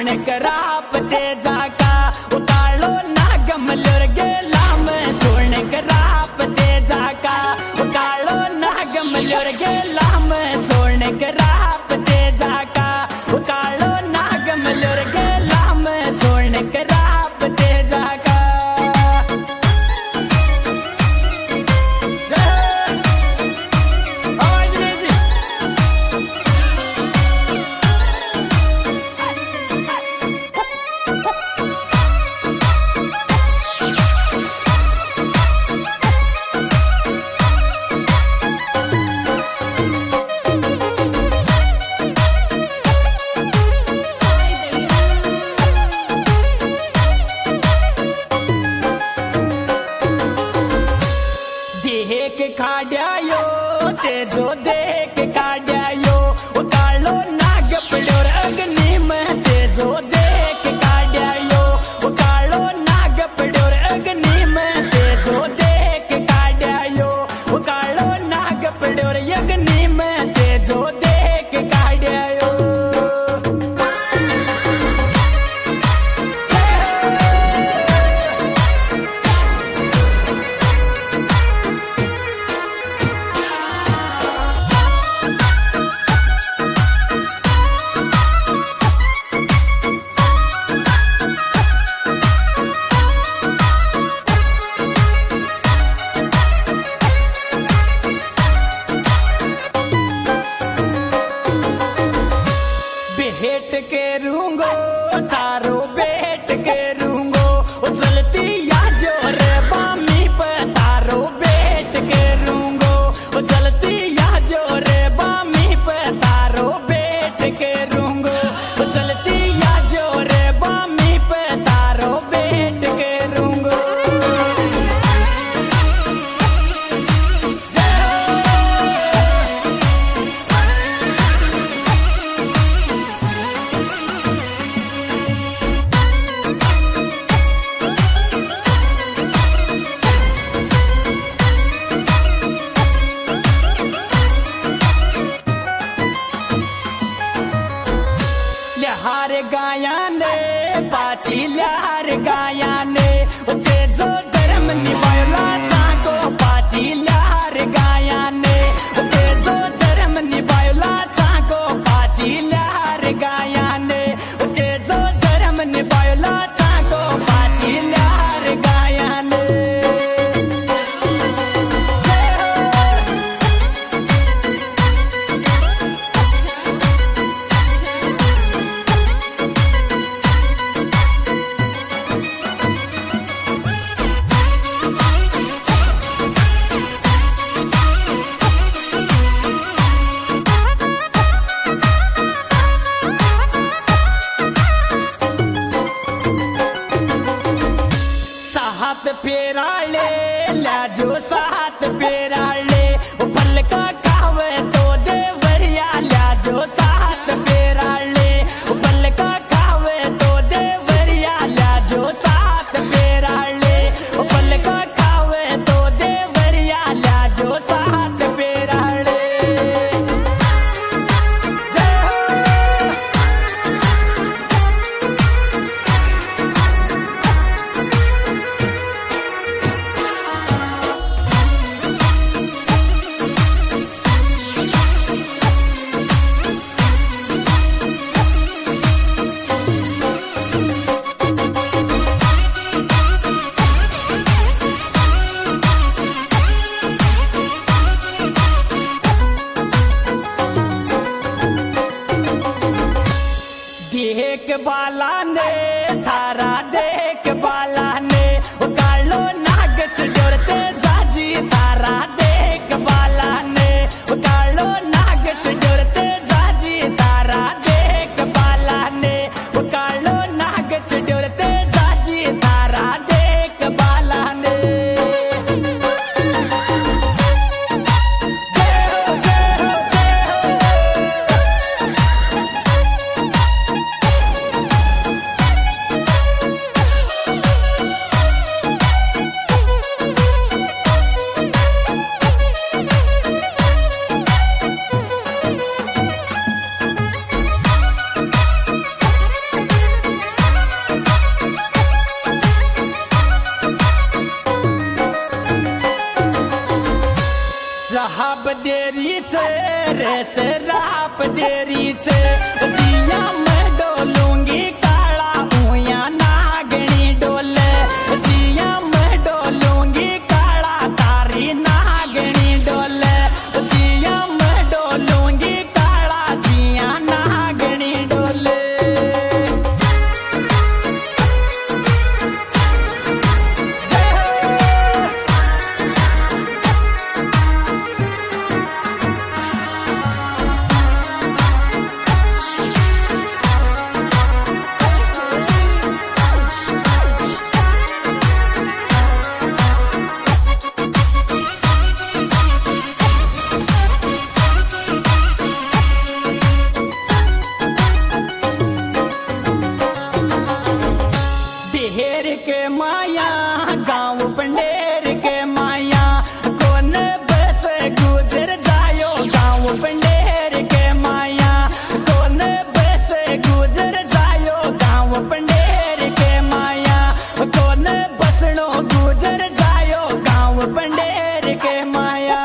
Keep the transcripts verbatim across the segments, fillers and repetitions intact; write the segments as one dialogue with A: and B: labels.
A: सोण कराप ते जाका उकालो नागमलोर गेला में सोण कराप ते जाका उकालो नागमलोर गेला में सोण कराप ते जाका उकालो नागमलोर गेला में सोण कराप ते जाका देख काड्यायो ते जो देख काड्यायो उकालो नाग पड्योर अग्नि में ते जो देख काड्यायो उकालो नाग पड्योर अग्नि में ते जो देख काड्यायो उकालो नाग पड्योर अग्नि में ते जो देख काड्यायो भेट के रूंगो तारो भेट के रूंगो चलती या जोर बामी पे तारो भेट के रूंगो चलती या जोर बामी पे तारो भेट के रूंगो चलती या जोर बामी पे तारो भेट के रूंगो लहार गाया ने पाची लहार गाया ने उते जो धर्म निभायला चाको पाची लहार गाया ने उते जो धर्म निभायला चाको पाची लहार गाया ने उते जो धर्म निभायला चाको पाची लहार गाया ने सात पेराले लाजो सात पेराले पल का कावे तो देवरिया लाजो सात पेराले पल का कावे तो देवरिया लाजो सात पेराले पल का कावे तो देवरिया लाजो सात पेराले देख बाला ने थारा देख बाला ने उकालो नाग चढ़ते जाजी तारा देख बाला ने उकालो नाग चढ़ते जाजी तारा देख बाला ने उकालो नाग चढ़ते जाजी तारा देख बाला ने जय हो जय हो जय हो देरी छे रे शराब देरी छे जिया मैं डोलूंगी काला ऊया नागणी डोले जिया मैं डोलूंगी काला तारी नागणी डोले जिया मैं डोलूंगी काला जिया नागणी डोले के माया गाँव पंडेर के माया कौन बस गुजर जायो गाँव पंडेर के माया कौन बस गुजर जायो गाँव पंडेर के माया कौन बसनो गुजर जायो गाँव पंडेर के माया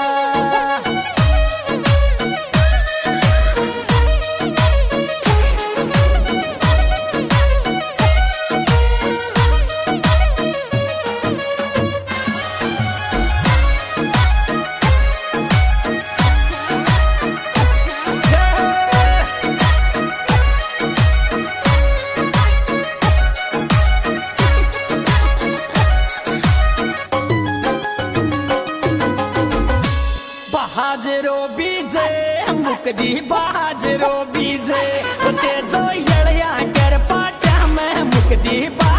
A: बाजरो बीजे मुकदी बाजरो बीजे तेजो यड़िया कर पाटा में मुकदी